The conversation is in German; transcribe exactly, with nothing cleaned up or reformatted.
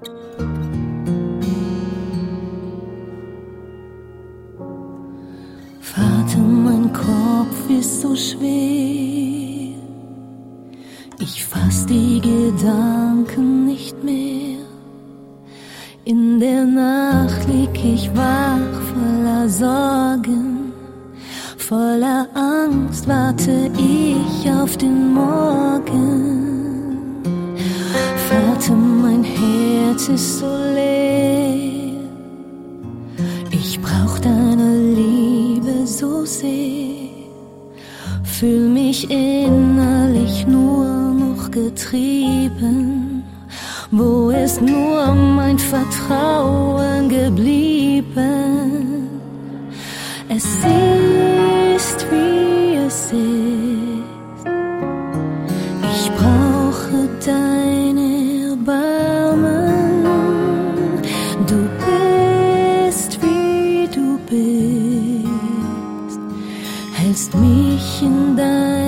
Vater, mein Kopf ist so schwer, ich fass die Gedanken nicht mehr. In der Nacht lieg ich wach, voller Sorgen, voller Angst warte ich auf den Morgen. Vater, mein Herz ist so leer, ich brauch deine Liebe so sehr, fühl mich innerlich nur noch getrieben. Wo ist nur mein Vertrauen geblieben? Es ist, wie es ist. Ich brauche dein Erbarmen. Du bist, wie du bist, hältst mich in deinem